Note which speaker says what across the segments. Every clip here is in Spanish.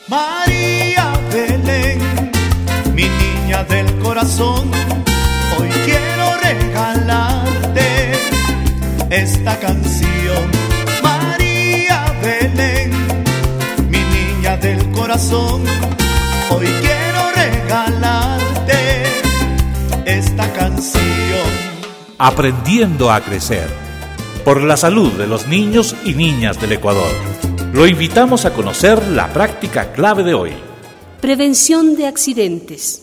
Speaker 1: María Belén, mi niña del corazón, hoy quiero regalarte esta canción. María Belén, mi niña del corazón, hoy quiero regalarte esta canción.
Speaker 2: Aprendiendo a crecer. Por la salud de los niños y niñas del Ecuador. Lo invitamos a conocer la práctica clave de hoy.
Speaker 3: Prevención de accidentes.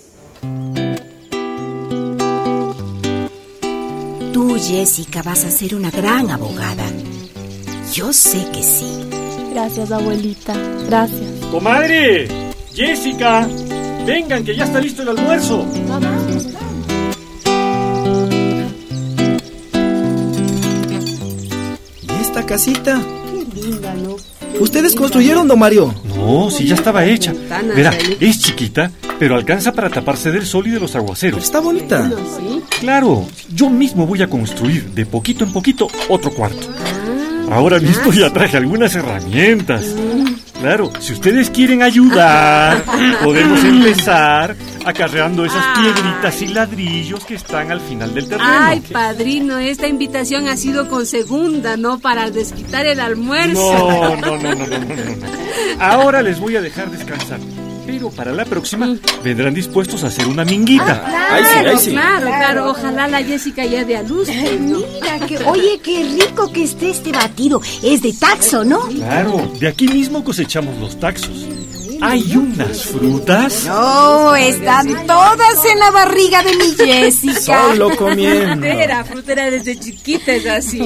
Speaker 4: Tú, Jessica, vas a ser una gran abogada. Yo sé que sí.
Speaker 5: Gracias, abuelita. Gracias.
Speaker 6: ¡Comadre! ¡Jessica! ¡Vengan, que ya está listo el almuerzo!
Speaker 5: Vamos.
Speaker 7: ¿Y esta casita?
Speaker 3: Qué linda, ¿no?
Speaker 7: ¿Ustedes construyeron, don Mario?
Speaker 6: No, sí, ya estaba hecha. Verá, es chiquita, pero alcanza para taparse del sol y de los aguaceros.
Speaker 7: Está bonita.
Speaker 3: ¿Sí?
Speaker 6: Claro, yo mismo voy a construir de poquito en poquito otro cuarto. Ahora mismo ya traje algunas herramientas. Claro, si ustedes quieren ayudar, podemos empezar acarreando esas piedritas y ladrillos que están al final del terreno.
Speaker 3: Ay, padrino, esta invitación ha sido con segunda, ¿no? Para desquitar el almuerzo.
Speaker 6: No. Ahora les voy a dejar descansar. Pero para la próxima vendrán dispuestos a hacer una minguita.
Speaker 7: Ahí sí.
Speaker 3: Claro. Ojalá la Jessica ya dé a luz.
Speaker 4: Mira, oye, qué rico que esté este batido. Es de taxo, ¿no?
Speaker 6: Claro, de aquí mismo cosechamos los taxos. Hay unas frutas.
Speaker 4: No, están todas en la barriga de mi Jessica.
Speaker 7: Solo comiendo.
Speaker 3: Frutera desde chiquita es así.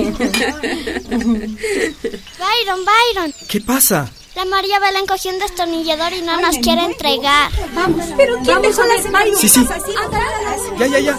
Speaker 8: Byron.
Speaker 7: ¿Qué pasa?
Speaker 8: La María Belén cogió un destornillador y no nos quiere entregar.
Speaker 4: Vamos, pero ¿quién dejó las manos?
Speaker 7: Sí. Ya.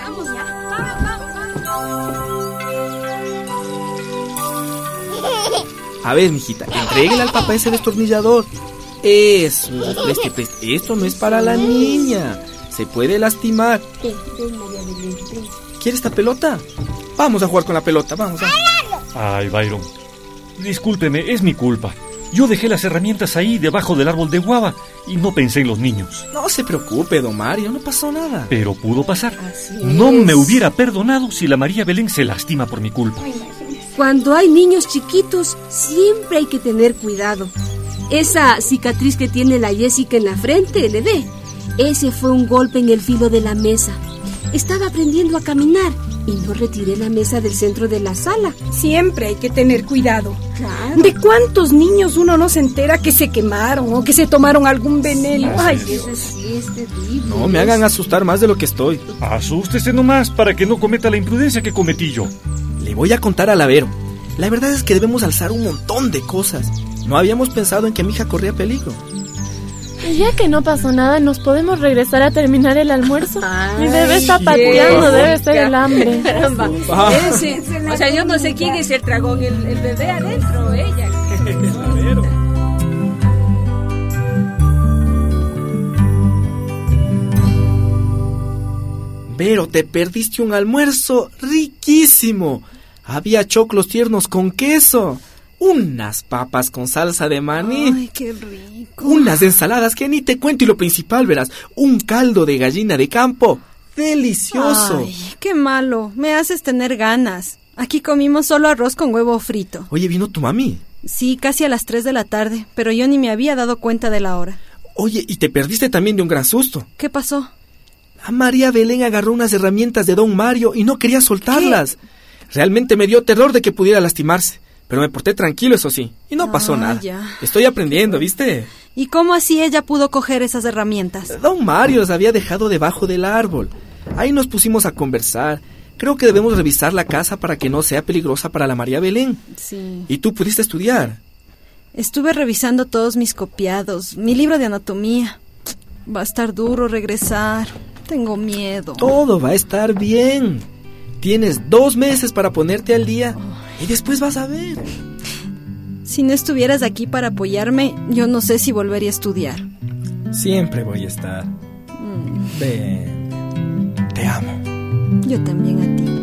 Speaker 7: A ver, mijita, entréguele al papá ese destornillador. Eso, preste. Esto no es para la niña. Se puede lastimar. ¿Quiere esta pelota? Vamos a jugar con la pelota, vamos.
Speaker 6: Ay, Byron, discúlpeme, es mi culpa. Yo dejé las herramientas ahí debajo del árbol de guava y no pensé en los niños.
Speaker 7: No se preocupe, don Mario, no pasó nada.
Speaker 6: Pero pudo pasar. No me hubiera perdonado si la María Belén se lastima por mi culpa.
Speaker 3: Cuando hay niños chiquitos, siempre hay que tener cuidado. Esa cicatriz que tiene la Jessica en la frente, ¿le ve? Ese fue un golpe en el filo de la mesa. Estaba aprendiendo a caminar y no retiré la mesa del centro de la sala.
Speaker 9: Siempre hay que tener cuidado.
Speaker 3: Claro.
Speaker 9: ¿De cuántos niños uno no se entera que se quemaron o que se tomaron algún veneno?
Speaker 3: Ay, eso sí es terrible.
Speaker 7: No me hagan asustar más de lo que estoy.
Speaker 6: Asústese nomás para que no cometa la imprudencia que cometí yo.
Speaker 7: Le voy a contar al Avero. La verdad es que debemos alzar un montón de cosas. No habíamos pensado en que mi hija corría peligro.
Speaker 5: Ya que no pasó nada, ¿nos podemos regresar a terminar el almuerzo? Mi bebé está
Speaker 3: Jessica.
Speaker 5: pateando, debe ser el hambre.
Speaker 3: Caramba. O sea, yo no sé quién es el dragón, el bebé adentro, ella.
Speaker 7: Pero te perdiste un almuerzo riquísimo. Había choclos tiernos con queso, unas papas con salsa de maní.
Speaker 9: Ay, qué rico.
Speaker 7: Unas ensaladas que ni te cuento, y lo principal, verás, un caldo de gallina de campo. ¡Delicioso!
Speaker 9: Ay, qué malo. Me haces tener ganas. Aquí comimos solo arroz con huevo frito.
Speaker 7: Oye, ¿vino tu mami?
Speaker 9: Sí, casi a las 3 de la tarde, pero yo ni me había dado cuenta de la hora.
Speaker 7: Oye, y te perdiste también de un gran susto.
Speaker 9: ¿Qué pasó?
Speaker 7: A María Belén agarró unas herramientas de don Mario y no quería soltarlas. Realmente me dio terror de que pudiera lastimarse, pero me porté tranquilo, eso sí, y no pasó nada.
Speaker 9: Ya.
Speaker 7: Estoy aprendiendo, ¿viste?
Speaker 9: ¿Y cómo así ella pudo coger esas herramientas?
Speaker 7: Don Mario las había dejado debajo del árbol. Ahí nos pusimos a conversar. Creo que debemos revisar la casa para que no sea peligrosa para la María Belén.
Speaker 9: Sí.
Speaker 7: ¿Y tú pudiste estudiar?
Speaker 9: Estuve revisando todos mis copiados, mi libro de anatomía. Va a estar duro regresar. Tengo miedo.
Speaker 7: Todo va a estar bien. Tienes 2 meses para ponerte al día y después vas a ver.
Speaker 9: Si no estuvieras aquí para apoyarme, yo no sé si volvería a estudiar.
Speaker 7: Siempre voy a estar. Ven. Te amo.
Speaker 9: Yo también a ti.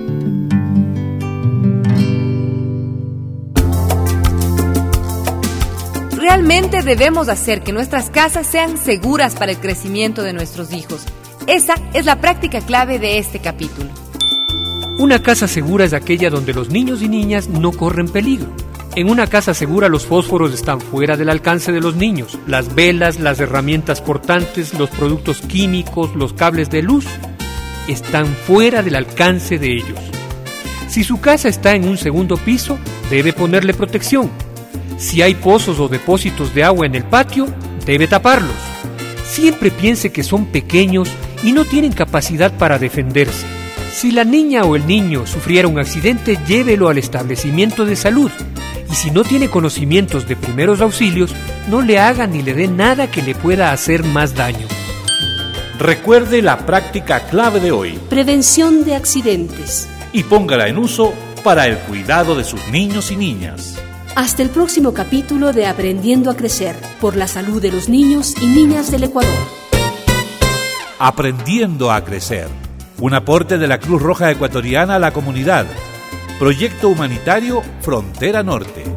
Speaker 10: realmente debemos hacer que nuestras casas sean seguras para el crecimiento de nuestros hijos. Esa es la práctica clave de este capítulo.
Speaker 11: Una casa segura es aquella donde los niños y niñas no corren peligro. En una casa segura los fósforos están fuera del alcance de los niños. Las velas, las herramientas cortantes, los productos químicos, los cables de luz están fuera del alcance de ellos. Si su casa está en un segundo piso, debe ponerle protección. Si hay pozos o depósitos de agua en el patio, debe taparlos. Siempre piense que son pequeños y no tienen capacidad para defenderse. Si la niña o el niño sufriera un accidente, llévelo al establecimiento de salud. Y si no tiene conocimientos de primeros auxilios, no le haga ni le dé nada que le pueda hacer más daño.
Speaker 2: Recuerde la práctica clave de hoy.
Speaker 3: Prevención de accidentes.
Speaker 2: Y póngala en uso para el cuidado de sus niños y niñas.
Speaker 3: Hasta el próximo capítulo de Aprendiendo a Crecer, por la salud de los niños y niñas del Ecuador.
Speaker 2: Aprendiendo a Crecer. Un aporte de la Cruz Roja Ecuatoriana a la comunidad. Proyecto humanitario Frontera Norte.